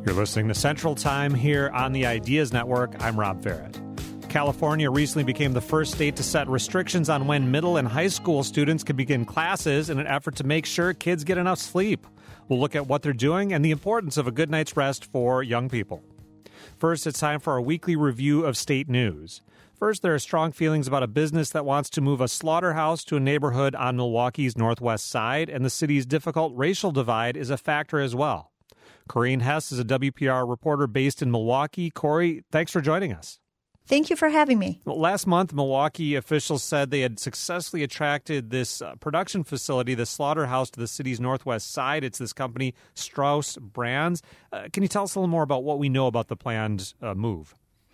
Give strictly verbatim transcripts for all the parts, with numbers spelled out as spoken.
You're listening to Central Time here on the Ideas Network. I'm Rob Farrett. California recently became the first state to set restrictions on when middle and high school students can begin classes in an effort to make sure kids get enough sleep. We'll look at what they're doing and the importance of a good night's rest for young people. First, it's time for our weekly review of state news. First, there are strong feelings about a business that wants to move a slaughterhouse to a neighborhood on Milwaukee's northwest side, and the city's difficult racial divide is a factor as well. Corrine Hess is a W P R reporter based in Milwaukee. Corey, thanks for joining us. Thank you for having me. Well, last month, Milwaukee officials said they had successfully attracted this uh, production facility, the slaughterhouse, to the city's northwest side. It's this company, Strauss Brands. Uh, can you tell us a little more about what we know about the planned uh, move?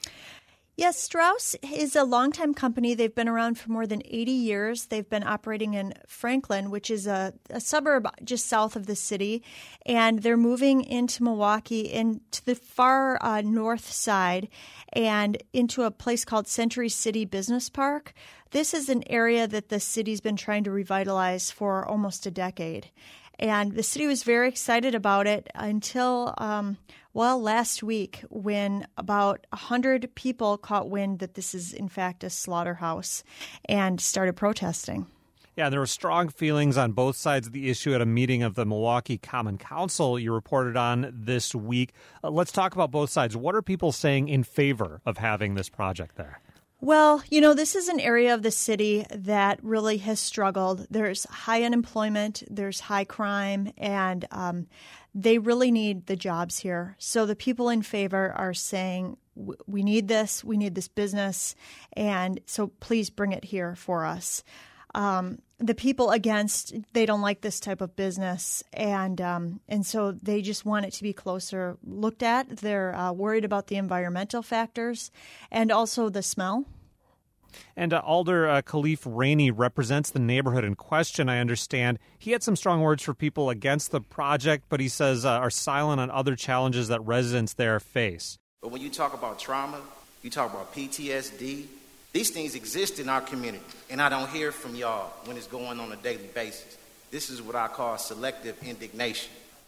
Yes, Strauss is a longtime company. They've been around for more than eighty years. They've been operating in Franklin, which is a, a suburb just south of the city. And they're moving into Milwaukee, into the far uh, north side, and into a place called Century City Business Park. This is an area that the city's been trying to revitalize for almost a decade. And the city was very excited about it until, um, well, last week when about one hundred people caught wind that this is, in fact, a slaughterhouse and started protesting. Yeah, there were strong feelings on both sides of the issue at a meeting of the Milwaukee Common Council you reported on this week. Uh, let's talk about both sides. What are people saying in favor of having this project there? Well, you know, this is an area of the city that really has struggled. There's high unemployment, there's high crime, and um, they really need the jobs here. So the people in favor are saying, we need this, we need this business, and so please bring it here for us. Um, the people against, they don't like this type of business, and um, and so they just want it to be closer looked at. They're uh, worried about the environmental factors and also the smell. And uh, Alder uh, Khalif Rainey represents the neighborhood in question, I understand. He had some strong words for people against the project, but he says uh, are silent on other challenges that residents there face. But when you talk about trauma, you talk about P T S D, these things exist in our community, and I don't hear from y'all when it's going on a daily basis. This is what I call selective indignation.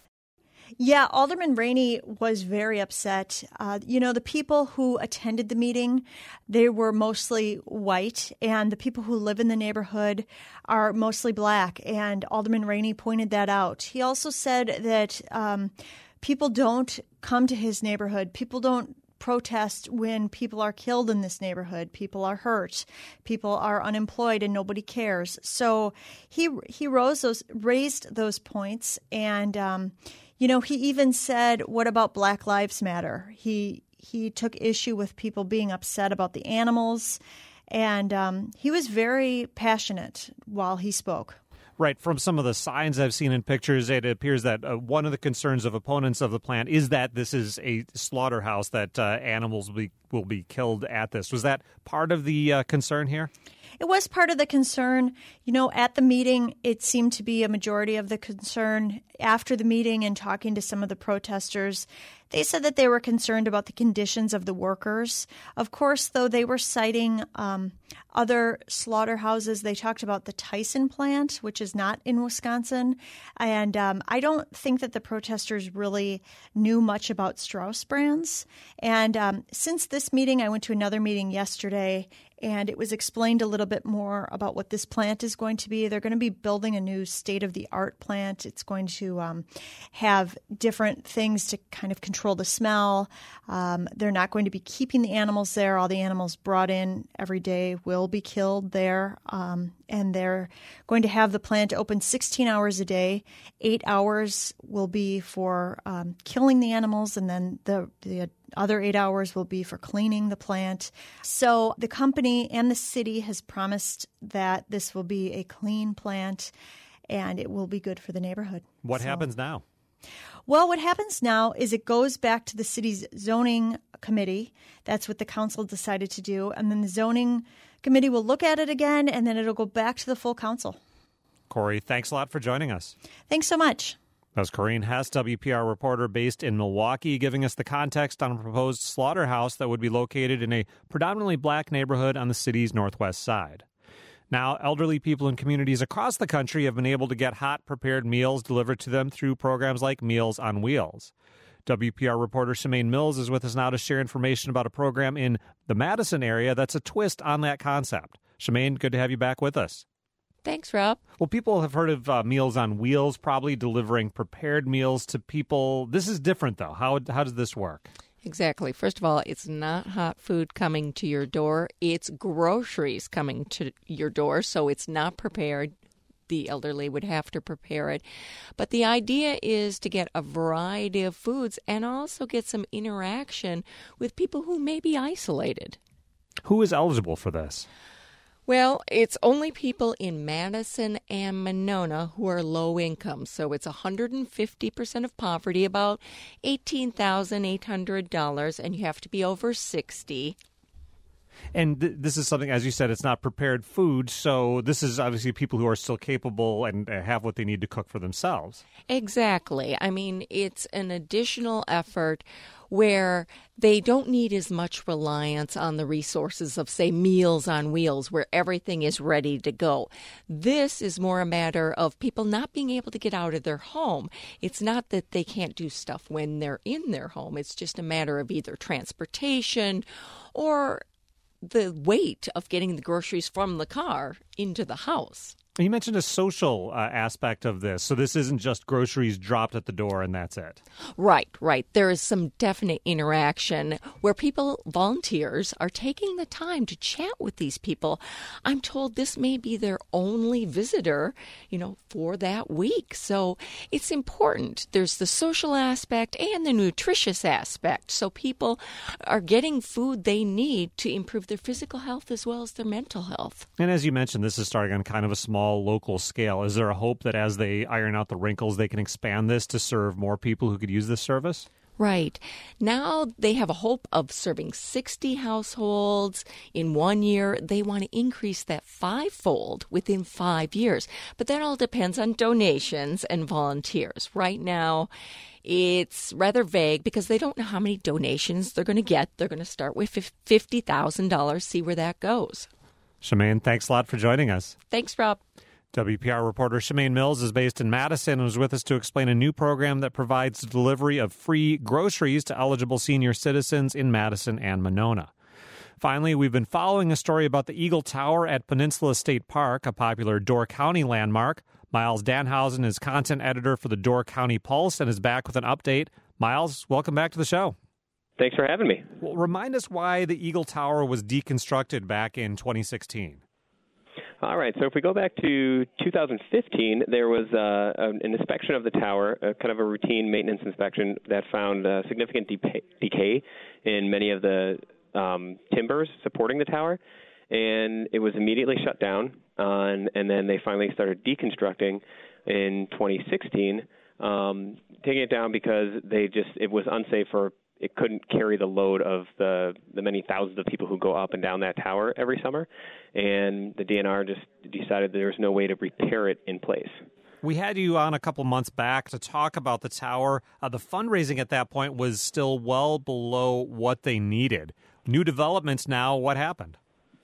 Yeah, Alderman Rainey was very upset. Uh, you know, the people who attended the meeting, they were mostly white, and the people who live in the neighborhood are mostly black, and Alderman Rainey pointed that out. He also said that um, people don't come to his neighborhood. People don't protest when people are killed in this neighborhood. People are hurt. People are unemployed, and nobody cares. So he he rose those raised those points, and um, you know, he even said, "What about Black Lives Matter?" He he took issue with people being upset about the animals, and um, he was very passionate while he spoke. Right. From some of the signs I've seen in pictures, it appears that uh, one of the concerns of opponents of the plant is that this is a slaughterhouse, that uh, animals will be, will be killed at this. Was that part of the uh, concern here? It was part of the concern. You know, at the meeting, it seemed to be a majority of the concern. After the meeting and talking to some of the protesters, they said that they were concerned about the conditions of the workers. Of course, though, they were citing um, other slaughterhouses. They talked about the Tyson plant, which is not in Wisconsin. And um, I don't think that the protesters really knew much about Strauss Brands. And um, since this meeting, I went to another meeting yesterday, and it was explained a little bit more about what this plant is going to be. They're going to be building a new state-of-the-art plant. It's going to um, have different things to kind of control the smell. Um, they're not going to be keeping the animals there. All the animals brought in every day will be killed there. Um, and they're going to have the plant open sixteen hours a day. Eight hours will be for um, killing the animals, and then the the other eight hours will be for cleaning the plant. So the company and the city has promised that this will be a clean plant, and it will be good for the neighborhood. What so, happens now? Well, what happens now is it goes back to the city's zoning committee. That's what the council decided to do. And then the zoning committee will look at it again, and then it'll go back to the full council. Corey, thanks a lot for joining us. Thanks so much. That was Corrine Hess, W P R reporter based in Milwaukee, giving us the context on a proposed slaughterhouse that would be located in a predominantly black neighborhood on the city's northwest side. Now, elderly people in communities across the country have been able to get hot, prepared meals delivered to them through programs like Meals on Wheels. W P R reporter Shemaine Mills is with us now to share information about a program in the Madison area that's a twist on that concept. Shemaine, good to have you back with us. Thanks, Rob. Well, people have heard of uh, Meals on Wheels, probably delivering prepared meals to people. This is different, though. How how does this work? Exactly. First of all, it's not hot food coming to your door. It's groceries coming to your door, so it's not prepared. The elderly would have to prepare it. But the idea is to get a variety of foods and also get some interaction with people who may be isolated. Who is eligible for this? Well, it's only people in Madison and Monona who are low income. So it's one hundred fifty percent of poverty, about eighteen thousand eight hundred dollars, and you have to be over sixty. And th- this is something, as you said, it's not prepared food. So this is obviously people who are still capable and uh, have what they need to cook for themselves. Exactly. I mean, it's an additional effort where they don't need as much reliance on the resources of, say, Meals on Wheels, where everything is ready to go. This is more a matter of people not being able to get out of their home. It's not that they can't do stuff when they're in their home. It's just a matter of either transportation or the weight of getting the groceries from the car into the house. You mentioned a social uh, aspect of this. So this isn't just groceries dropped at the door and that's it. Right, right. There is some definite interaction where people, volunteers, are taking the time to chat with these people. I'm told this may be their only visitor, you know, for that week. So it's important. There's the social aspect and the nutritious aspect. So people are getting food they need to improve their physical health as well as their mental health. And as you mentioned, this is starting on kind of a small local scale. Is there a hope that as they iron out the wrinkles, they can expand this to serve more people who could use this service? Right. Now they have a hope of serving sixty households in one year. They want to increase that fivefold within five years. But that all depends on donations and volunteers. Right now, it's rather vague because they don't know how many donations they're going to get. They're going to start with fifty thousand dollars, see where that goes. Shemaine, thanks a lot for joining us. Thanks, Rob. W P R reporter Shemaine Mills is based in Madison and was with us to explain a new program that provides the delivery of free groceries to eligible senior citizens in Madison and Monona. Finally, we've been following a story about the Eagle Tower at Peninsula State Park, a popular Door County landmark. Miles Danhausen is content editor for the Door County Pulse and is back with an update. Miles, welcome back to the show. Thanks for having me. Well, remind us why the Eagle Tower was deconstructed back in twenty sixteen. All right. So if we go back to two thousand fifteen, there was uh, an inspection of the tower, uh, kind of a routine maintenance inspection that found uh, significant de- decay in many of the um, timbers supporting the tower, and it was immediately shut down. Uh, and, and then they finally started deconstructing in twenty sixteen, um, taking it down because they just it was unsafe for. It couldn't carry the load of the, the many thousands of people who go up and down that tower every summer. And the D N R just decided there was no way to repair it in place. We had you on a couple months back to talk about the tower. Uh, the fundraising at that point was still well below what they needed. New developments now, what happened?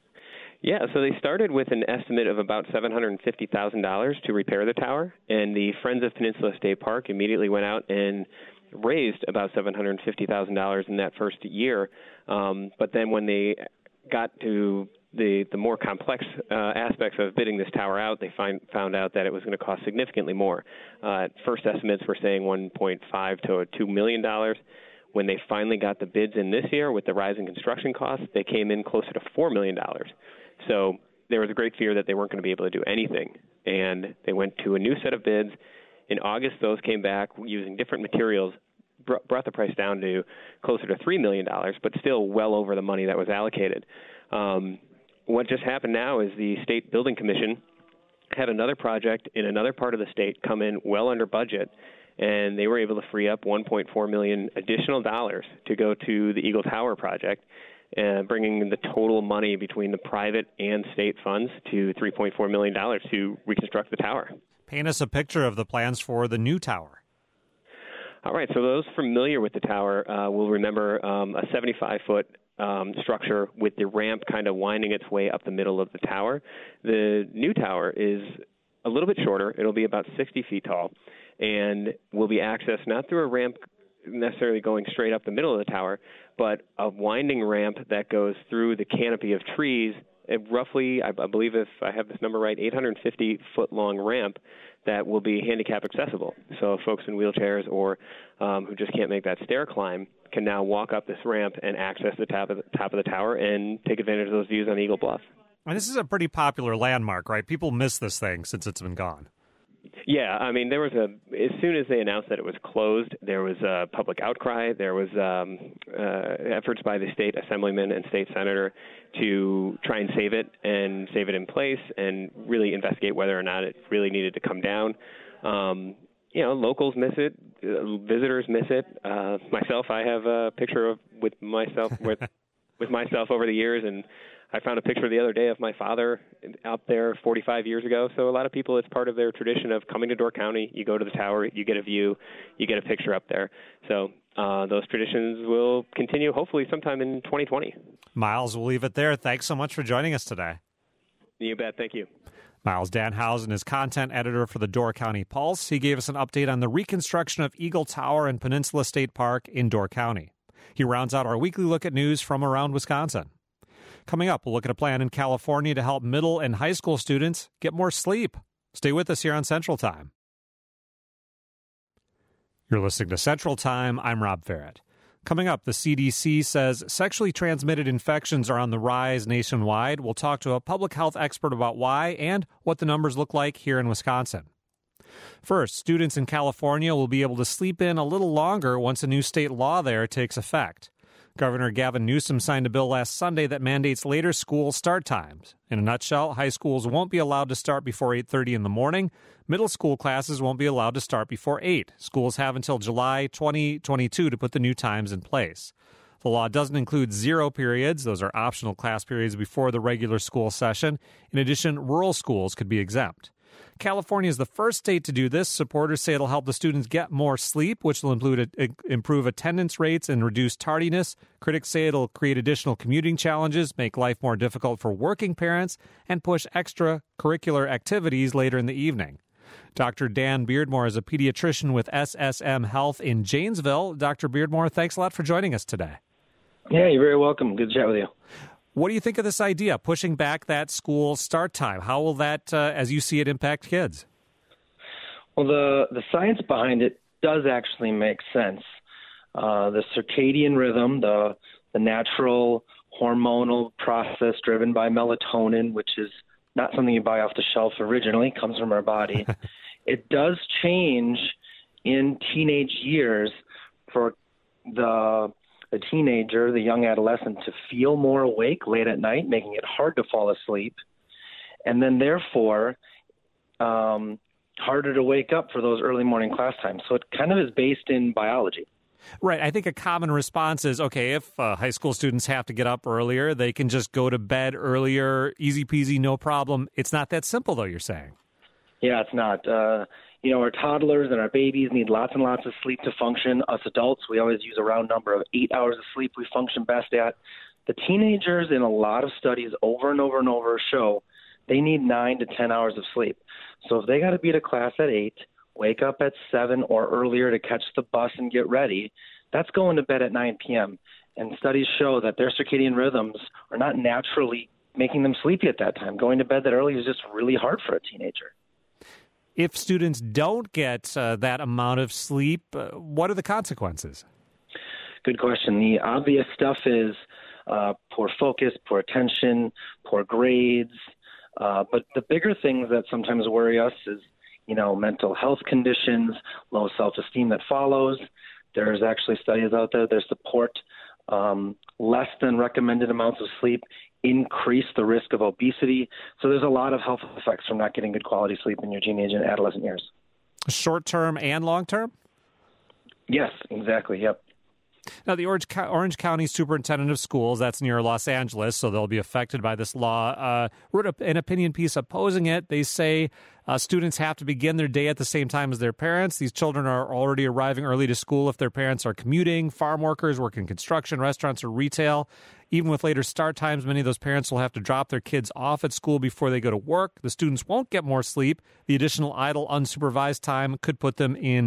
Yeah, so they started with an estimate of about seven hundred fifty thousand dollars to repair the tower. And the Friends of Peninsula State Park immediately went out and raised about seven hundred fifty thousand dollars in that first year. Um, but then when they got to the, the more complex uh, aspects of bidding this tower out, they find, found out that it was going to cost significantly more. Uh, first estimates were saying one point five to two million dollars. When they finally got the bids in this year with the rising construction costs, they came in closer to four million dollars. So there was a great fear that they weren't going to be able to do anything. And they went to a new set of bids. In August, those came back using different materials, brought the price down to closer to three million dollars, but still well over the money that was allocated. Um, what just happened now is the State Building Commission had another project in another part of the state come in well under budget, and they were able to free up one point four million dollars additional dollars to go to the Eagle Tower project, uh, bringing the total money between the private and state funds to three point four million dollars to reconstruct the tower. Paint us a picture of the plans for the new tower. All right, so those familiar with the tower uh, will remember um, a seventy-five foot um, structure with the ramp kind of winding its way up the middle of the tower. The new tower is a little bit shorter. It'll be about sixty feet tall and will be accessed not through a ramp necessarily going straight up the middle of the tower, but a winding ramp that goes through the canopy of trees, roughly, I believe if I have this number right, eight hundred fifty foot long ramp that will be handicap accessible. So folks in wheelchairs or um, who just can't make that stair climb can now walk up this ramp and access the top of the, top of the tower and take advantage of those views on Eagle Bluff. And this is a pretty popular landmark, right? People miss this thing since it's been gone. Yeah, I mean, there was a, as soon as they announced that it was closed, there was a public outcry. There was um, uh, efforts by the state assemblyman and state senator to try and save it and save it in place and really investigate whether or not it really needed to come down. Um, you know, locals miss it, uh, visitors miss it. Uh, myself, I have a picture of with myself with with myself over the years, and I found a picture the other day of my father out there forty-five years ago. So a lot of people, it's part of their tradition of coming to Door County. You go to the tower, you get a view, you get a picture up there. So uh, those traditions will continue hopefully sometime in twenty twenty. Miles, we'll leave it there. Thanks so much for joining us today. You bet. Thank you. Miles Danhausen is content editor for the Door County Pulse. He gave us an update on the reconstruction of Eagle Tower and Peninsula State Park in Door County. He rounds out our weekly look at news from around Wisconsin. Coming up, we'll look at a plan in California to help middle and high school students get more sleep. Stay with us here on Central Time. You're listening to Central Time. I'm Rob Farrett. Coming up, the C D C says sexually transmitted infections are on the rise nationwide. We'll talk to a public health expert about why and what the numbers look like here in Wisconsin. First, students in California will be able to sleep in a little longer once a new state law there takes effect. Governor Gavin Newsom signed a bill last Sunday that mandates later school start times. In a nutshell, high schools won't be allowed to start before eight thirty in the morning. Middle school classes won't be allowed to start before eight. Schools have until July twenty twenty-two to put the new times in place. The law doesn't include zero periods. Those are optional class periods before the regular school session. In addition, rural schools could be exempt. California is the first state to do this. Supporters say it'll help the students get more sleep, which will include a, a, improve attendance rates and reduce tardiness. Critics say it'll create additional commuting challenges, make life more difficult for working parents, and push extracurricular activities later in the evening. Doctor Dan Beardmore is a pediatrician with S S M Health in Janesville. Doctor Beardmore, thanks a lot for joining us today. Yeah, you're very welcome. Good to chat with you. What do you think of this idea, pushing back that school start time? How will that, uh, as you see it, impact kids? Well, the, the science behind it does actually make sense. Uh, the circadian rhythm, the, the natural hormonal process driven by melatonin, which is not something you buy off the shelf originally, comes from our body. It does change in teenage years for the the teenager, the young adolescent, to feel more awake late at night, making it hard to fall asleep, and then therefore um, harder to wake up for those early morning class times. So it kind of is based in biology. Right. I think a common response is, okay, if uh, high school students have to get up earlier, they can just go to bed earlier, easy peasy, no problem. It's not that simple, though, you're saying. Yeah, it's not. Uh, you know, our toddlers and our babies need lots and lots of sleep to function. Us adults, we always use a round number of eight hours of sleep we function best at. The teenagers, in a lot of studies over and over and over, show they need nine to ten hours of sleep. So if they got to be to class at eight, wake up at seven or earlier to catch the bus and get ready, that's going to bed at nine p.m. And studies show that their circadian rhythms are not naturally making them sleepy at that time. Going to bed that early is just really hard for a teenager. If students don't get uh, that amount of sleep, uh, what are the consequences? Good question. The obvious stuff is uh, poor focus, poor attention, poor grades. Uh, but the bigger things that sometimes worry us is, you know, mental health conditions, low self-esteem that follows. There's actually studies out there that support um, less than recommended amounts of sleep increase the risk of obesity. So there's a lot of health effects from not getting good quality sleep in your teenage and adolescent years. Short-term and long-term? Yes, exactly. Yep. Now, the Orange, Orange County Superintendent of Schools, that's near Los Angeles, so they'll be affected by this law, uh, wrote an opinion piece opposing it. They say uh, students have to begin their day at the same time as their parents. These children are already arriving early to school if their parents are commuting, farm workers, work in construction, restaurants, or retail. Even with later start times, many of those parents will have to drop their kids off at school before they go to work. The students won't get more sleep. The additional idle, unsupervised time could put them in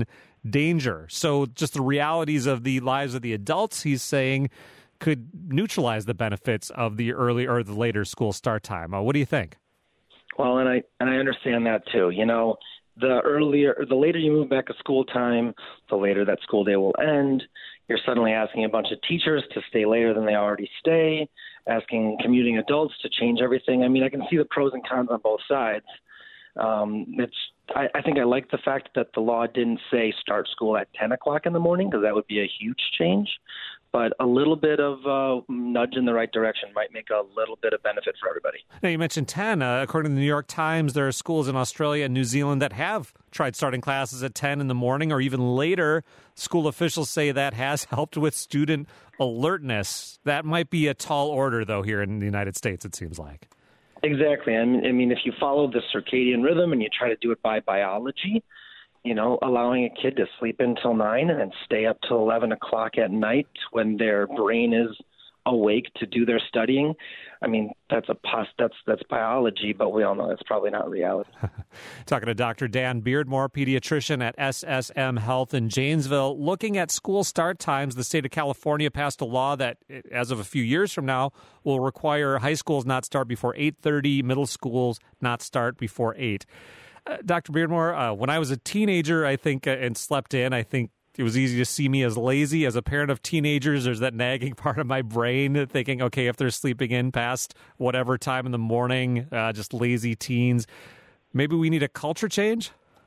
danger. So just the realities of the lives of the adults, he's saying, could neutralize the benefits of the early or the later school start time. Uh, what do you think? Well, and I and I understand that too. You know, the earlier, the later you move back to school time, the later that school day will end. You're suddenly asking a bunch of teachers to stay later than they already stay, asking commuting adults to change everything. I mean, I can see the pros and cons on both sides. Um, it's I, I think I like the fact that the law didn't say start school at ten o'clock in the morning, because that would be a huge change. But a little bit of uh, nudge in the right direction might make a little bit of benefit for everybody. Now, you mentioned ten. Uh, according to the New York Times, there are schools in Australia and New Zealand that have tried starting classes at ten in the morning or even later. School officials say that has helped with student alertness. That might be a tall order, though, here in the United States, it seems like. Exactly. I mean, I mean, if you follow the circadian rhythm and you try to do it by biology, you know, allowing a kid to sleep until nine and then stay up till eleven o'clock at night when their brain is awake to do their studying. I mean, that's a pos- that's that's biology, but we all know that's probably not reality. Talking to Doctor Dan Beardmore, pediatrician at S S M Health in Janesville. Looking at school start times, the state of California passed a law that, as of a few years from now, will require high schools not start before eight thirty, middle schools not start before eight. Uh, Doctor Beardmore, uh, when I was a teenager, I think, uh, and slept in, I think it was easy to see me as lazy. As a parent of teenagers, there's that nagging part of my brain thinking, okay, if they're sleeping in past whatever time in the morning, uh, just lazy teens. Maybe we need a culture change?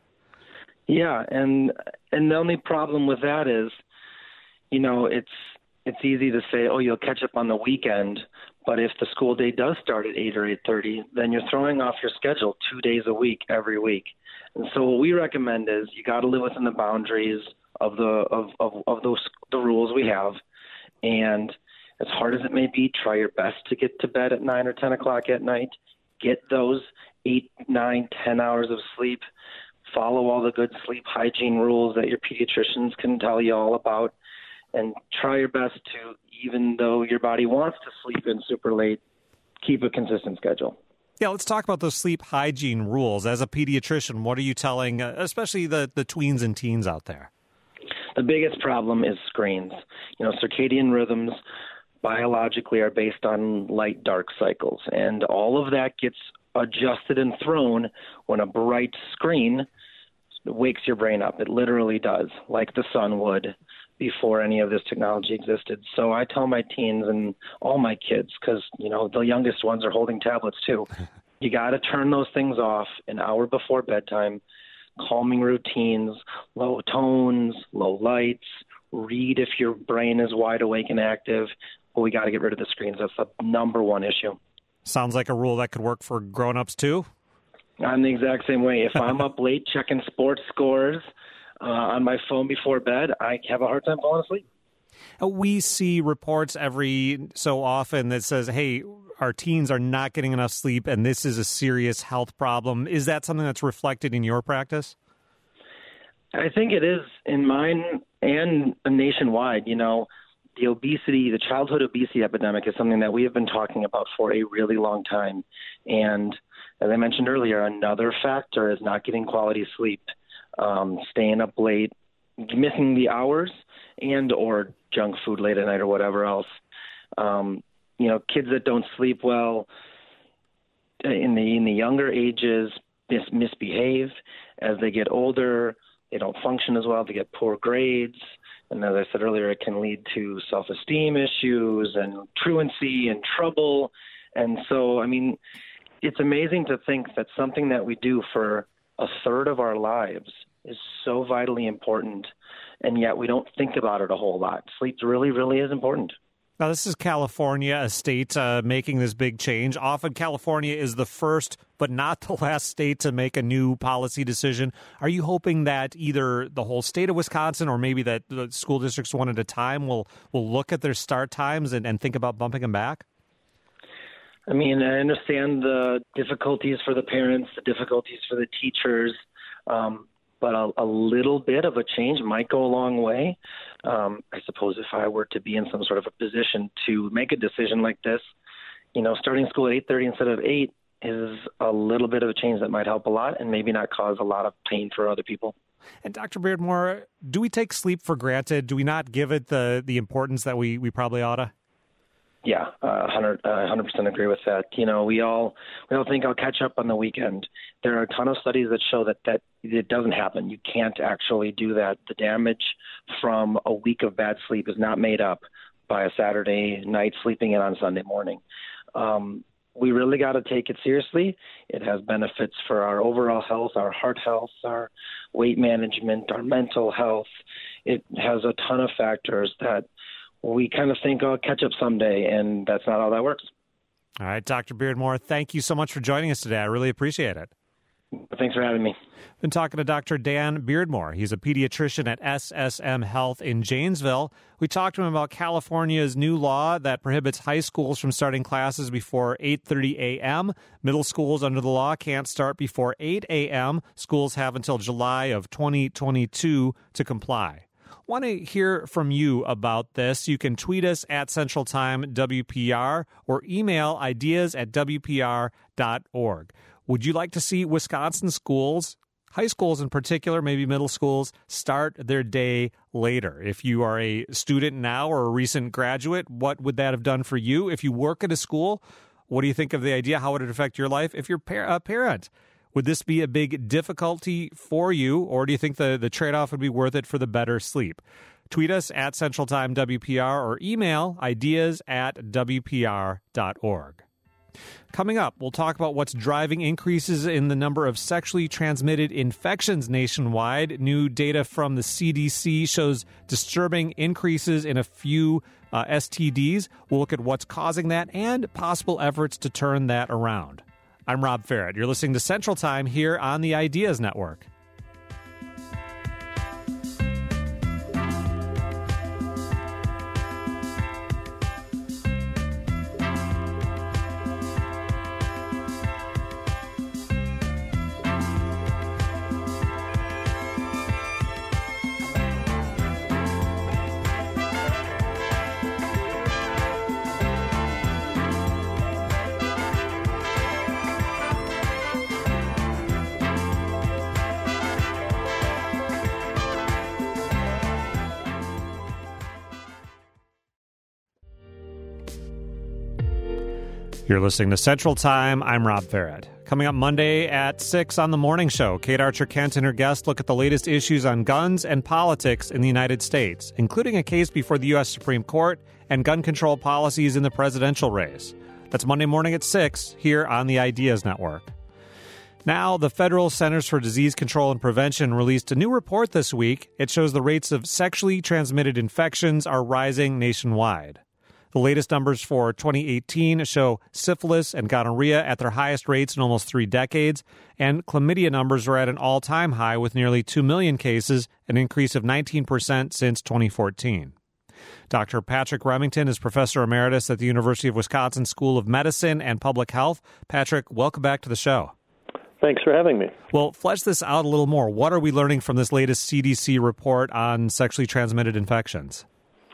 Yeah, and and the only problem with that is, you know, it's it's easy to say, oh, you'll catch up on the weekend. But if the school day does start at eight or eight thirty, then you're throwing off your schedule two days a week, every week. And so what we recommend is you got to live within the boundaries of the of, of, of those the rules we have. And as hard as it may be, try your best to get to bed at nine or ten o'clock at night. Get those eight, nine, ten hours of sleep. Follow all the good sleep hygiene rules that your pediatricians can tell you all about. And try your best to, even though your body wants to sleep in super late, keep a consistent schedule. Yeah, let's talk about those sleep hygiene rules. As a pediatrician, what are you telling, uh, especially the, the tweens and teens out there? The biggest problem is screens. You know, circadian rhythms biologically are based on light-dark cycles, and all of that gets adjusted and thrown when a bright screen wakes your brain up. It literally does, like the sun would before any of this technology existed. So I tell my teens and all my kids, because, you know, the youngest ones are holding tablets too, you got to turn those things off an hour before bedtime. Calming routines, low tones, low lights, read if your brain is wide awake and active. But we got to get rid of the screens. That's the number one issue. Sounds like a rule that could work for grown-ups too. I'm the exact same way. If I'm up late checking sports scores uh, on my phone before bed, I have a hard time falling asleep. We see reports every so often that says, hey, our teens are not getting enough sleep, and this is a serious health problem. Is that something that's reflected in your practice? I think it is in mine and nationwide. You know, the obesity, the childhood obesity epidemic is something that we have been talking about for a really long time. And as I mentioned earlier, another factor is not getting quality sleep, um, staying up late, missing the hours, and or junk food late at night or whatever else. Um, you know, kids that don't sleep well in the in the younger ages mis- misbehave. As they get older, they don't function as well. They get poor grades. And as I said earlier, it can lead to self-esteem issues and truancy and trouble. And so, I mean, it's amazing to think that something that we do for a third of our lives is so vitally important, and yet we don't think about it a whole lot. Sleep really, really is important. Now, this is California, a state uh, making this big change. Often California is the first, but not the last state to make a new policy decision. Are you hoping that either the whole state of Wisconsin or maybe that the school districts one at a time will, will look at their start times and, and think about bumping them back? I mean, I understand the difficulties for the parents, the difficulties for the teachers, um, but a, a little bit of a change might go a long way. Um, I suppose if I were to be in some sort of a position to make a decision like this, you know, starting school at eight thirty instead of eight is a little bit of a change that might help a lot and maybe not cause a lot of pain for other people. And Doctor Beardmore, do we take sleep for granted? Do we not give it the, the importance that we, we probably ought to? Yeah, uh, one hundred, uh, one hundred percent agree with that. You know, we all we all think I'll catch up on the weekend. There are a ton of studies that show that, that it doesn't happen. You can't actually do that. The damage from a week of bad sleep is not made up by a Saturday night sleeping in on Sunday morning. Um, we really got to take it seriously. It has benefits for our overall health, our heart health, our weight management, our mental health. It has a ton of factors that we kind of think, oh, catch up someday, and that's not how that works. All right, Doctor Beardmore, thank you so much for joining us today. I really appreciate it. Thanks for having me. Been talking to Doctor Dan Beardmore. He's a pediatrician at S S M Health in Janesville. We talked to him about California's new law that prohibits high schools from starting classes before eight thirty a.m. Middle schools under the law can't start before eight a.m. Schools have until July of twenty twenty-two to comply. Want to hear from you about this? You can tweet us at Central Time W P R or email ideas at W P R dot org. Would you like to see Wisconsin schools, high schools in particular, maybe middle schools, start their day later? If you are a student now or a recent graduate, what would that have done for you? If you work at a school, what do you think of the idea? How would it affect your life? If you're a parent, would this be a big difficulty for you, or do you think the, the trade-off would be worth it for the better sleep? Tweet us at Central Time W P R or email ideas at W P R dot org. Coming up, we'll talk about what's driving increases in the number of sexually transmitted infections nationwide. New data from the C D C shows disturbing increases in a few uh, S T Ds. We'll look at what's causing that and possible efforts to turn that around. I'm Rob Ferret. You're listening to Central Time here on the Ideas Network. You're listening to Central Time. I'm Rob Ferret. Coming up Monday at six on The Morning Show, Kate Archer-Kent and her guest look at the latest issues on guns and politics in the United States, including a case before the U S Supreme Court and gun control policies in the presidential race. That's Monday morning at six here on the Ideas Network. Now, the Federal Centers for Disease Control and Prevention released a new report this week. It shows the rates of sexually transmitted infections are rising nationwide. The latest numbers for twenty eighteen show syphilis and gonorrhea at their highest rates in almost three decades, and chlamydia numbers are at an all-time high with nearly two million cases, an increase of nineteen percent since twenty fourteen. Doctor Patrick Remington is Professor Emeritus at the University of Wisconsin School of Medicine and Public Health. Patrick, welcome back to the show. Thanks for having me. Well, flesh this out a little more. What are we learning from this latest C D C report on sexually transmitted infections?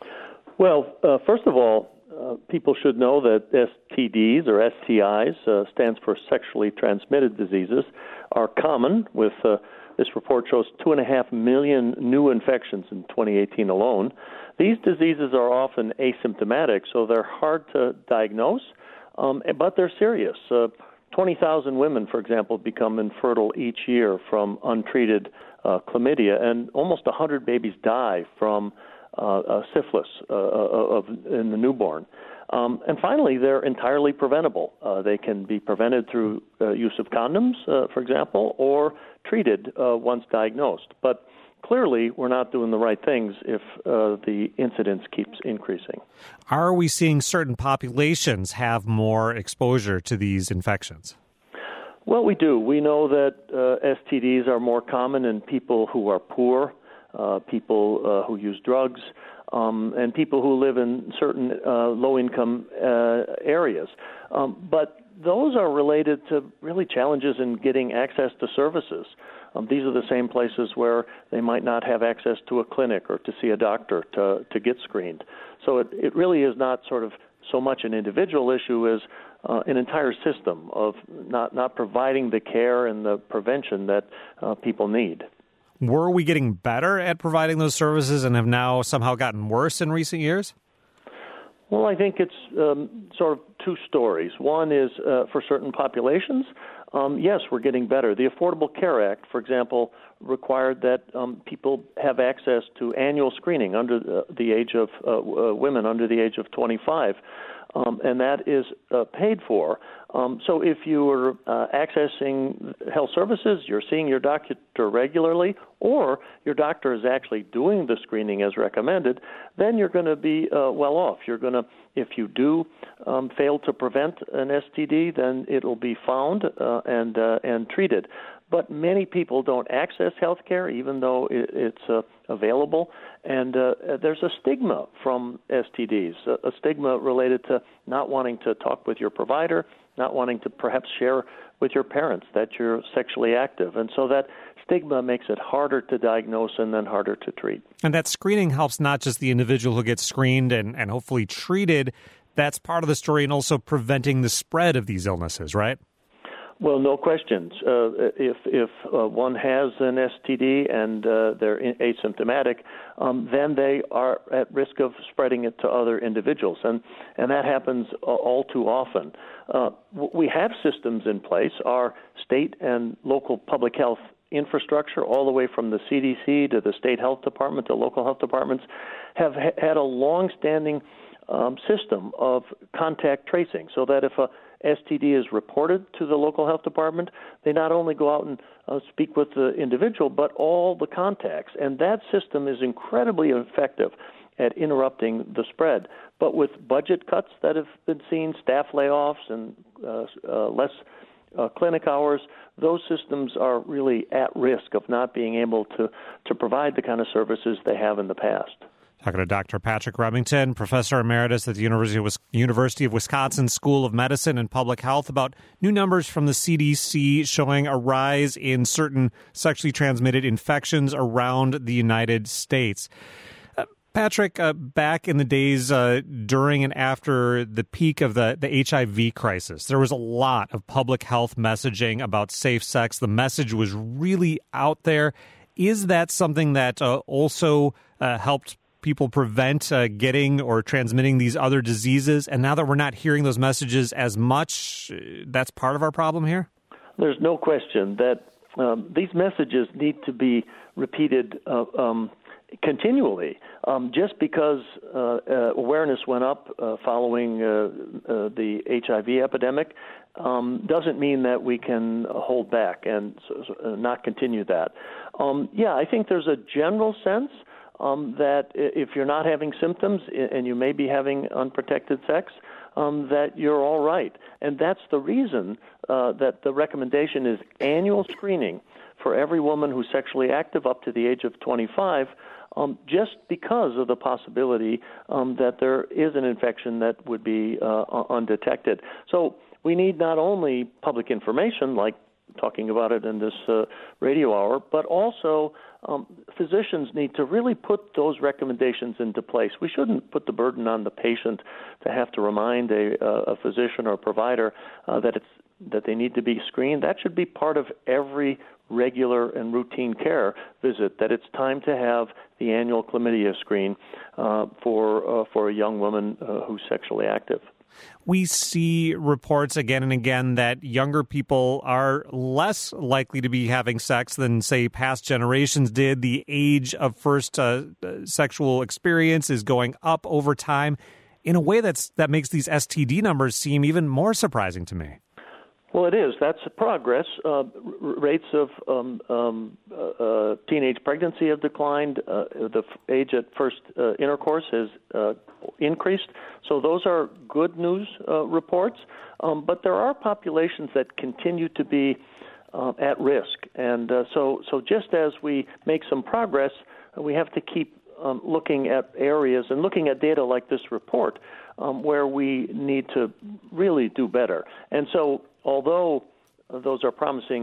Well, uh, first of all, uh, people should know that S T Ds or S T Is uh, stands for sexually transmitted diseases, are common. With uh, this report shows two and a half million new infections in twenty eighteen alone. These diseases are often asymptomatic, so they're hard to diagnose, um, but they're serious. Uh, twenty thousand women, for example, become infertile each year from untreated uh, chlamydia, and almost one hundred babies die from uh, uh, syphilis uh, of, in the newborn. Um, and finally, they're entirely preventable. Uh, they can be prevented through uh, use of condoms, uh, for example, or treated uh, once diagnosed. But clearly, we're not doing the right things if uh, the incidence keeps increasing. Are we seeing certain populations have more exposure to these infections? Well, we do. We know that uh, S T Ds are more common in people who are poor, uh, people uh, who use drugs, um, and people who live in certain uh, low-income uh, areas. Um, but those are related to really challenges in getting access to services. Um, these are the same places where they might not have access to a clinic or to see a doctor to, to get screened. So it, it really is not sort of so much an individual issue as uh, an entire system of not, not providing the care and the prevention that uh, people need. Were we getting better at providing those services and have now somehow gotten worse in recent years? Well, I think it's um, sort of two stories. One is uh, for certain populations, um, yes, we're getting better. The Affordable Care Act, for example, required that um, people have access to annual screening under the, the age of uh, uh, women under the age of twenty-five. Um, and that is uh, paid for. Um, so if you are uh, accessing health services, you're seeing your doctor regularly, or your doctor is actually doing the screening as recommended, then you're going to be uh, well off. You're going to, if you do um, fail to prevent an S T D, then it'll be found uh, and uh, and treated. But many people don't access health care, even though it's uh, available. And uh, there's a stigma from S T Ds, a, a stigma related to not wanting to talk with your provider, not wanting to perhaps share with your parents that you're sexually active. And so that stigma makes it harder to diagnose and then harder to treat. And that screening helps not just the individual who gets screened and, and hopefully treated. That's part of the story, and also preventing the spread of these illnesses, right? Well, no questions. Uh, if if uh, one has an S T D and uh, they're asymptomatic, um, then they are at risk of spreading it to other individuals, and and that happens all too often. Uh, we have systems in place. Our state and local public health infrastructure, all the way from the C D C to the state health department to local health departments, have ha- had a long-standing um, system of contact tracing, so that if a S T D is reported to the local health department, they not only go out and uh, speak with the individual, but all the contacts. And that system is incredibly effective at interrupting the spread. But with budget cuts that have been seen, staff layoffs, and uh, uh, less uh, clinic hours, those systems are really at risk of not being able to, to provide the kind of services they have in the past. Talking to Doctor Patrick Remington, Professor Emeritus at the University of, University of Wisconsin School of Medicine and Public Health, about new numbers from the C D C showing a rise in certain sexually transmitted infections around the United States. Uh, Patrick, uh, back in the days uh, during and after the peak of the, the H I V crisis, there was a lot of public health messaging about safe sex. The message was really out there. Is that something that uh, also uh, helped people prevent uh, getting or transmitting these other diseases? And now that we're not hearing those messages as much, that's part of our problem here? There's no question that um, these messages need to be repeated uh, um, continually. Um, just because uh, uh, awareness went up uh, following uh, uh, the H I V epidemic um, doesn't mean that we can hold back and so, so, uh, not continue that. Um, yeah, I think there's a general sense Um, that if you're not having symptoms and you may be having unprotected sex, um, that you're all right. And that's the reason uh, that the recommendation is annual screening for every woman who's sexually active up to the age of twenty-five, um, just because of the possibility um, that there is an infection that would be uh, undetected. So we need not only public information, like talking about it in this uh, radio hour, but also um, physicians need to really put those recommendations into place. We shouldn't put the burden on the patient to have to remind a, uh, a physician or provider uh, that it's that they need to be screened. That should be part of every regular and routine care visit, that it's time to have the annual chlamydia screen uh, for uh, for a young woman uh, who's sexually active. We see reports again and again that younger people are less likely to be having sex than, say, past generations did. The age of first uh, sexual experience is going up over time in a way that's that makes these S T D numbers seem even more surprising to me. Well, it is. That's a progress. Uh, r- rates of um, um, uh, uh, teenage pregnancy have declined. Uh, the f- age at first uh, intercourse has uh, increased. So those are good news uh, reports. Um, but there are populations that continue to be uh, at risk. And uh, so, so just as we make some progress, we have to keep um, looking at areas and looking at data like this report um, where we need to really do better. And so although those are promising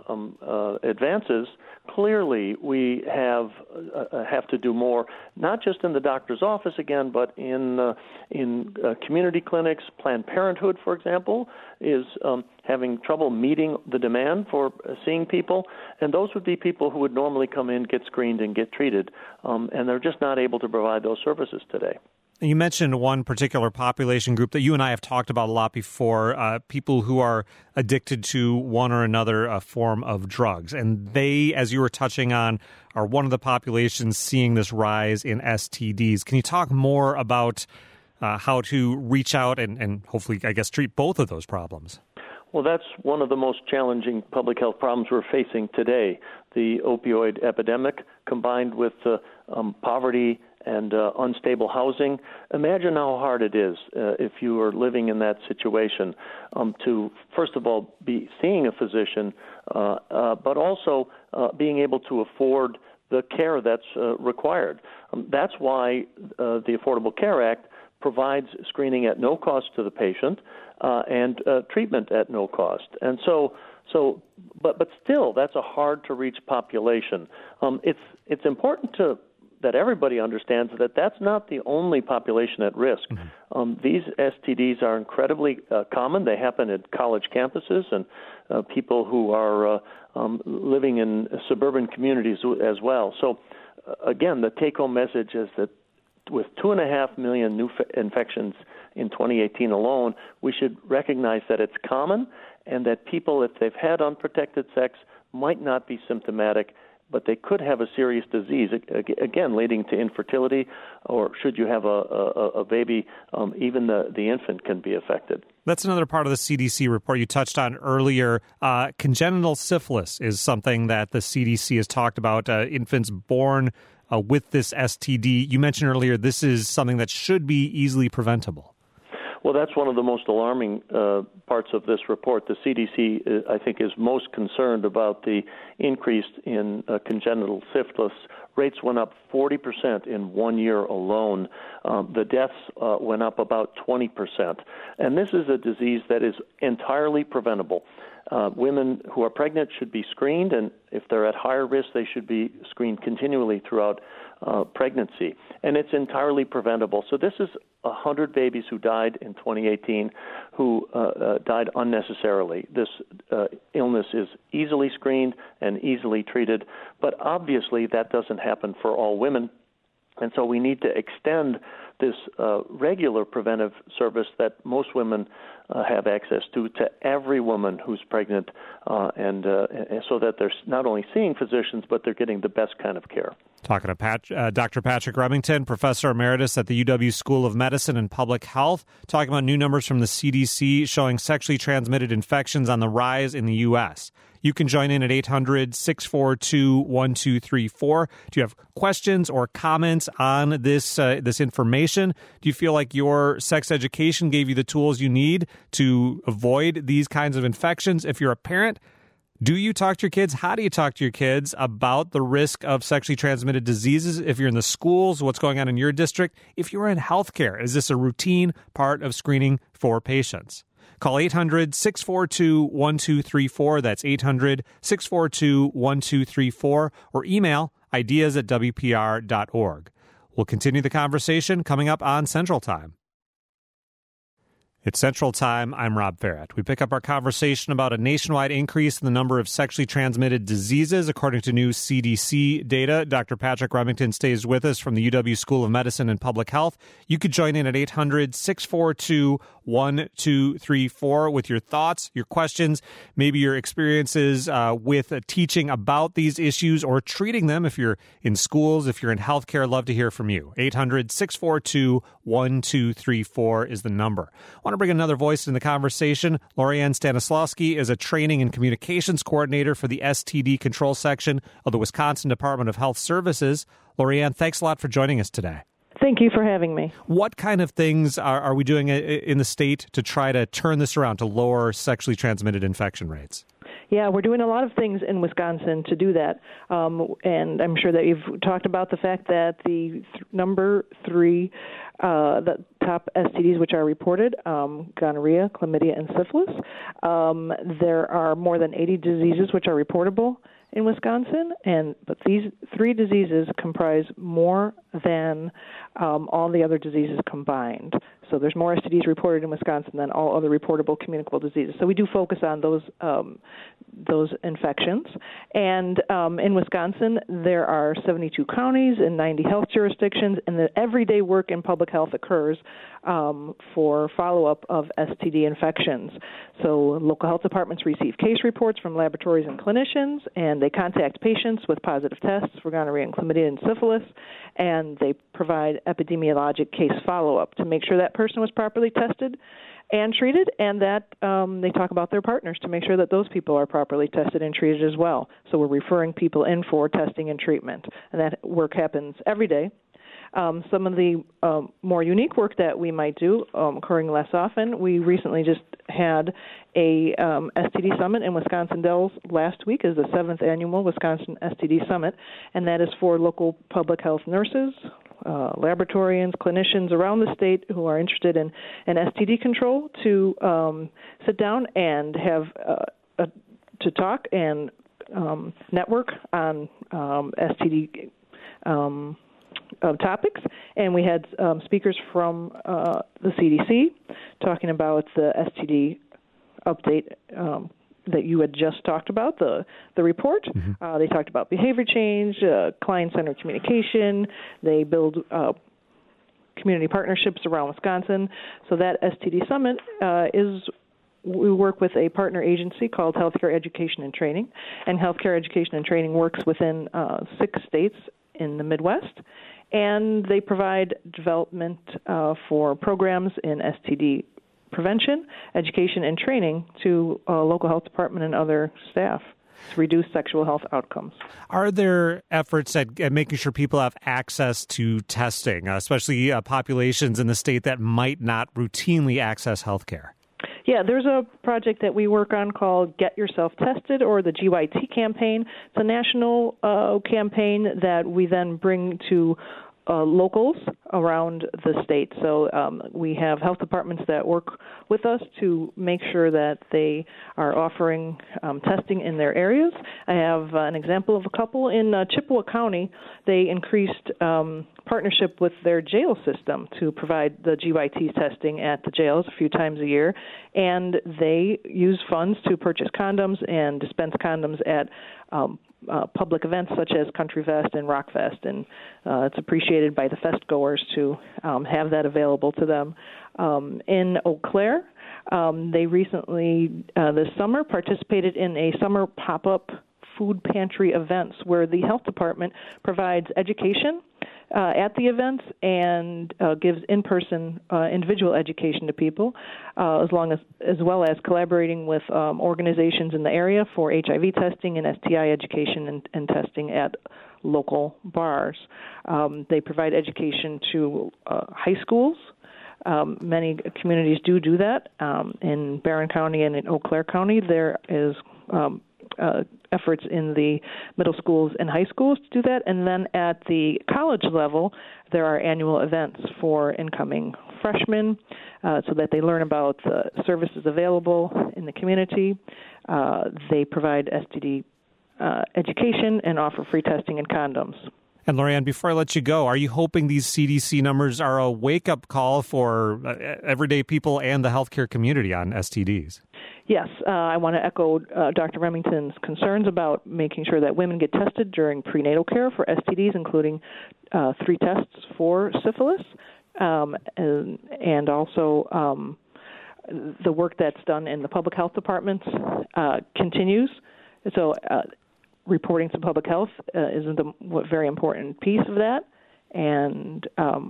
um, uh, advances, clearly we have uh, have to do more, not just in the doctor's office again, but in uh, in uh, community clinics. Planned Parenthood, for example, is um, having trouble meeting the demand for uh, seeing people, and those would be people who would normally come in, get screened, and get treated, um, and they're just not able to provide those services today. You mentioned one particular population group that you and I have talked about a lot before, uh, people who are addicted to one or another uh, form of drugs. And they, as you were touching on, are one of the populations seeing this rise in S T Ds. Can you talk more about uh, how to reach out and, and hopefully, I guess, treat both of those problems? Well, that's one of the most challenging public health problems we're facing today, the opioid epidemic combined with uh, um, poverty and uh, unstable housing. Imagine how hard it is uh, if you are living in that situation um, to, first of all, be seeing a physician, uh, uh, but also uh, being able to afford the care that's uh, required. Um, that's why uh, the Affordable Care Act provides screening at no cost to the patient uh, and uh, treatment at no cost. And so, so, but but still, that's a hard to reach population. Um, it's it's important to that everybody understands that that's not the only population at risk. Mm-hmm. Um, these S T Ds are incredibly uh, common. They happen at college campuses and uh, people who are uh, um, living in suburban communities as well. So, uh, again, the take-home message is that with two and a half million new f- infections in twenty eighteen alone, we should recognize that it's common and that people, if they've had unprotected sex, might not be symptomatic, but they could have a serious disease, again, leading to infertility, or should you have a, a, a baby, um, even the, the infant can be affected. That's another part of the C D C report you touched on earlier. Uh, congenital syphilis is something that the C D C has talked about, uh, infants born uh, with this S T D. You mentioned earlier this is something that should be easily preventable. Well, that's one of the most alarming uh, parts of this report. The C D C, uh, I think, is most concerned about the increase in uh, congenital syphilis. Rates went up forty percent in one year alone. Um, the deaths uh, went up about twenty percent. And this is a disease that is entirely preventable. Uh, women who are pregnant should be screened, and if they're at higher risk, they should be screened continually throughout uh, pregnancy. And it's entirely preventable. So this is one hundred babies who died in twenty eighteen who uh, uh, died unnecessarily. This uh, illness is easily screened and easily treated, but obviously that doesn't happen for all women. And so we need to extend this uh, regular preventive service that most women uh, have access to to every woman who's pregnant, uh, and, uh, and so that they're not only seeing physicians, but they're getting the best kind of care. Talking to Pat, uh, Doctor Patrick Remington, Professor Emeritus at the U W School of Medicine and Public Health, talking about new numbers from the C D C showing sexually transmitted infections on the rise in the U S You can join in at eight hundred, six four two, one two three four. Do you have questions or comments on this uh, this information? Do you feel like your sex education gave you the tools you need to avoid these kinds of infections? If you're a parent, do you talk to your kids? How do you talk to your kids about the risk of sexually transmitted diseases? If you're in the schools, what's going on in your district? If you're in healthcare, is this a routine part of screening for patients? Call eight hundred, six four two, one two three four. That's eight hundred, six four two, one two three four. Or email ideas at w p r dot org. We'll continue the conversation coming up on Central Time. It's Central Time. I'm Rob Farrett. We pick up our conversation about a nationwide increase in the number of sexually transmitted diseases, according to new C D C data. Doctor Patrick Remington stays with us from the U W School of Medicine and Public Health. You could join in at eight hundred, six four two, one two three four with your thoughts, your questions, maybe your experiences uh, with uh, teaching about these issues or treating them. If you're in schools, if you're in healthcare, I'd love to hear from you. eight hundred, six four two, one two three four is the number. I want to bring another voice in the conversation. Lorianne Stanislawski is a training and communications coordinator for the S T D control section of the Wisconsin Department of Health Services. Lorianne, thanks a lot for joining us today. Thank you for having me. What kind of things are, are we doing in the state to try to turn this around, to lower sexually transmitted infection rates? Yeah, we're doing a lot of things in Wisconsin to do that. Um, and I'm sure that you've talked about the fact that the th- number three, uh, the top S T Ds which are reported, um, gonorrhea, chlamydia, and syphilis. Um, there are more than eighty diseases which are reportable in Wisconsin, and but these three diseases comprise more than um, all the other diseases combined. So there's more S T Ds reported in Wisconsin than all other reportable communicable diseases. So we do focus on those um, those infections. And um, in Wisconsin, there are seventy-two counties and ninety health jurisdictions, and the everyday work in public health occurs um, for follow-up of S T D infections. So local health departments receive case reports from laboratories and clinicians, and they contact patients with positive tests for gonorrhea and chlamydia and syphilis, and they provide epidemiologic case follow-up to make sure that person was properly tested and treated, and that um, they talk about their partners to make sure that those people are properly tested and treated as well. So we're referring people in for testing and treatment, and that work happens every day. Um, some of the um, more unique work that we might do, um, occurring less often, we recently just had a um, S T D Summit in Wisconsin Dells last week, is the seventh annual Wisconsin S T D Summit, and that is for local public health nurses, uh, laboratorians, clinicians around the state who are interested in, in S T D control to um, sit down and have uh, a, to talk and um, network on um, S T D um Of topics, and we had um, speakers from uh, the C D C talking about the S T D update um, that you had just talked about, the the report. Mm-hmm. Uh, they talked about behavior change, uh, client-centered communication. They build uh, community partnerships around Wisconsin. So that S T D Summit uh, is we work with a partner agency called Healthcare Education and Training, and Healthcare Education and Training works within uh, six states in the Midwest, and they provide development uh, for programs in S T D prevention, education, and training to uh, local health department and other staff to reduce sexual health outcomes. Are there efforts at, at making sure people have access to testing, especially uh, populations in the state that might not routinely access health care? Yeah, there's a project that we work on called Get Yourself Tested, or the G Y T campaign. It's a national uh, campaign that we then bring to uh, locals around the state. So um, we have health departments that work with us to make sure that they are offering um, testing in their areas. I have uh, an example of a couple in uh, Chippewa County. They increased um, partnership with their jail system to provide the G Y T testing at the jails a few times a year, and they use funds to purchase condoms and dispense condoms at um, uh, public events such as Country Fest and Rock Fest, and uh, it's appreciated by the fest goers to um, have that available to them. Um, in Eau Claire, um, they recently, uh, this summer, participated in a summer pop-up food pantry events where the health department provides education uh, at the events and uh, gives in-person uh, individual education to people, uh, as long as as well as collaborating with um, organizations in the area for H I V testing and S T I education and, and testing at local bars. Um, they provide education to uh, high schools. Um, many communities do do that. Um, in Barron County and in Eau Claire County, there is um, uh, efforts in the middle schools and high schools to do that. And then at the college level, there are annual events for incoming freshmen uh, so that they learn about the services available in the community. Uh, they provide S T D uh, education and offer free testing and condoms. And Lori-Ann, before I let you go, are you hoping these C D C numbers are a wake-up call for uh, everyday people and the healthcare community on S T Ds? Yes, uh, I want to echo uh, Doctor Remington's concerns about making sure that women get tested during prenatal care for S T Ds, including uh, three tests for syphilis, um, and, and also um, the work that's done in the public health departments uh, continues. So uh, reporting to public health uh, is a very important piece of that, and um,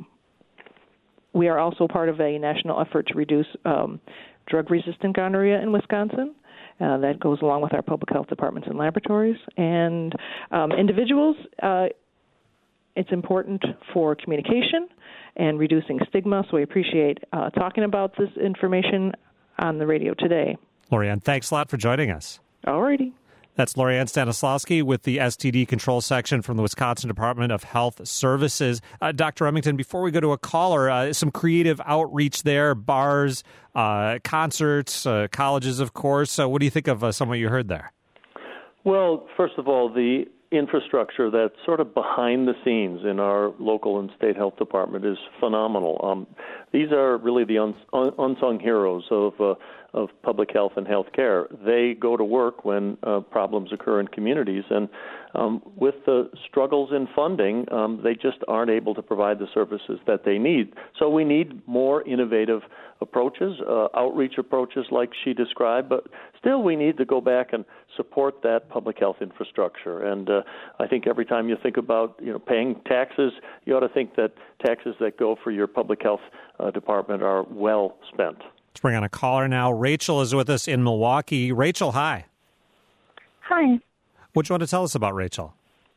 we are also part of a national effort to reduce um, drug-resistant gonorrhea in Wisconsin. Uh, that goes along with our public health departments and laboratories. And um, individuals, uh, it's important for communication and reducing stigma, so we appreciate uh, talking about this information on the radio today. Lori-Ann, thanks a lot for joining us. All righty. That's Lorianne Stanislawski with the S T D Control Section from the Wisconsin Department of Health Services. Uh, Doctor Remington, before we go to a caller, uh, some creative outreach there, bars, uh, concerts, uh, colleges, of course. So what do you think of uh, some of what you heard there? Well, first of all, the infrastructure that's sort of behind the scenes in our local and state health department is phenomenal. Um, these are really the uns- un- unsung heroes of uh, of public health and health care. They go to work when uh, problems occur in communities, and um, with the struggles in funding, um, they just aren't able to provide the services that they need. So we need more innovative approaches, uh, outreach approaches like she described, but still we need to go back and support that public health infrastructure. And uh, I think every time you think about, you know, paying taxes, you ought to think that taxes that go for your public health uh, department are well spent. Let's bring on a caller now. Rachel is with us in Milwaukee. Rachel, hi. Hi. What do you want to tell us about, Rachel?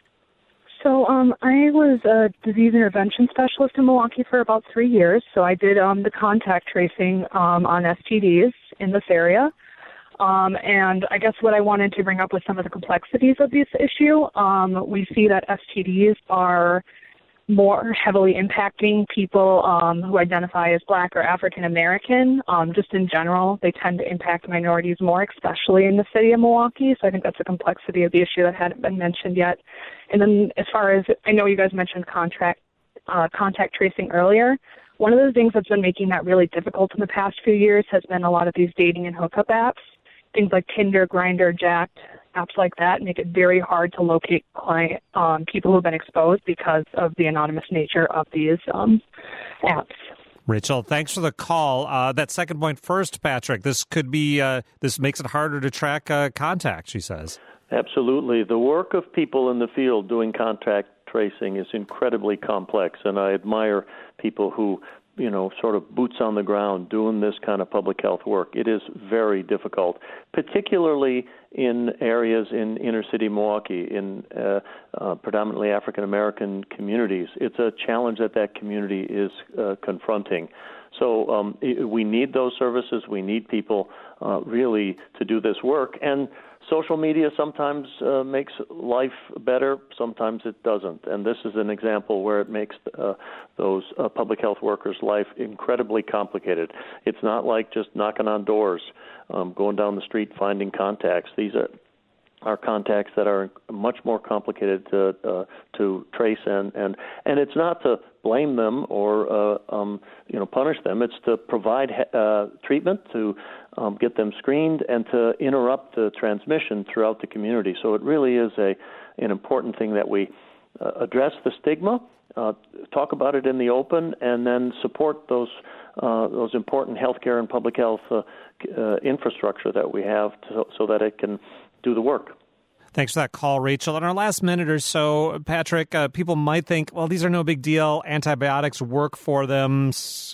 So um, I was a disease intervention specialist in Milwaukee for about three years. So I did um, the contact tracing um, on S T Ds in this area. Um, and I guess what I wanted to bring up was some of the complexities of this issue. Um, we see that S T Ds are more heavily impacting people um, who identify as Black or African American. Um, just in general, they tend to impact minorities more, especially in the city of Milwaukee. So I think that's a complexity of the issue that hadn't been mentioned yet. And then as far as, I know you guys mentioned contract, uh, contact tracing earlier. One of the things that's been making that really difficult in the past few years has been a lot of these dating and hookup apps. Things like Tinder, Grindr, Jack'd, apps like that make it very hard to locate client um, people who have been exposed because of the anonymous nature of these um, apps. Rachel, thanks for the call. Uh, that second point first, Patrick, this could be, uh, this makes it harder to track uh, contact, she says. Absolutely. The work of people in the field doing contact tracing is incredibly complex, and I admire people who, you know, sort of boots on the ground doing this kind of public health work. It is very difficult, particularly in areas in inner city Milwaukee, in uh, uh, predominantly African-American communities. It's a challenge that that community is uh, confronting. So um, we need those services. We need people uh, really to do this work. And social media sometimes uh, makes life better, sometimes it doesn't. And this is an example where it makes uh, those uh, public health workers' life incredibly complicated. It's not like just knocking on doors, um, going down the street, finding contacts. These are are contacts that are much more complicated to uh, to trace, and, and and it's not to blame them or uh, um, you know punish them. It's to provide uh, treatment, to um, get them screened, and to interrupt the transmission throughout the community. So it really is a an important thing that we uh, address the stigma, uh, talk about it in the open, and then support those uh, those important healthcare and public health uh, uh, infrastructure that we have, to, so that it can do the work. Thanks for that call, Rachel. In our last minute or so, Patrick, uh, people might think, well, these are no big deal. Antibiotics work for them,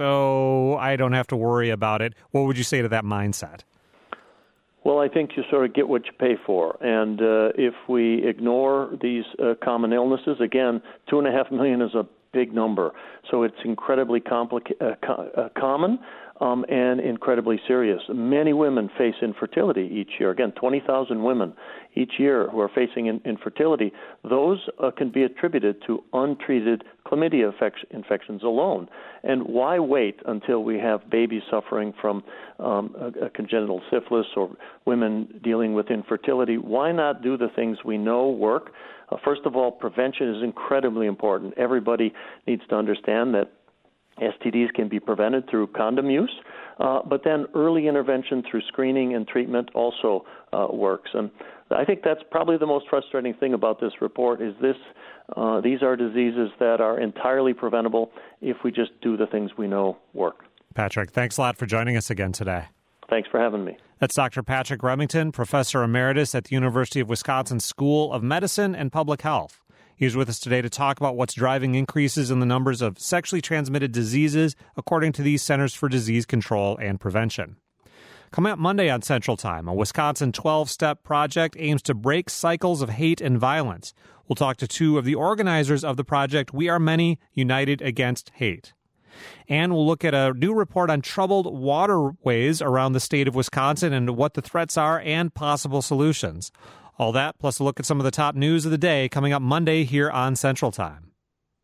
so I don't have to worry about it. What would you say to that mindset? Well, I think you sort of get what you pay for. And uh, if we ignore these uh, common illnesses, again, two and a half million is a big number. So it's incredibly complica- uh, co- uh, common. Um, and incredibly serious. Many women face infertility each year. Again, twenty thousand women each year who are facing in- infertility. Those uh, can be attributed to untreated chlamydia infec- infections alone. And why wait until we have babies suffering from um, a, a congenital syphilis or women dealing with infertility? Why not do the things we know work? Uh, first of all, prevention is incredibly important. Everybody needs to understand that S T Ds can be prevented through condom use, uh, but then early intervention through screening and treatment also uh, works. And I think that's probably the most frustrating thing about this report is this: uh, these are diseases that are entirely preventable if we just do the things we know work. Patrick, thanks a lot for joining us again today. Thanks for having me. That's Doctor Patrick Remington, Professor Emeritus at the University of Wisconsin School of Medicine and Public Health. He's with us today to talk about what's driving increases in the numbers of sexually transmitted diseases, according to the Centers for Disease Control and Prevention. Coming up Monday on Central Time, a Wisconsin twelve-step project aims to break cycles of hate and violence. We'll talk to two of the organizers of the project, We Are Many, United Against Hate. And we'll look at a new report on troubled waterways around the state of Wisconsin and what the threats are and possible solutions. All that, plus a look at some of the top news of the day coming up Monday here on Central Time.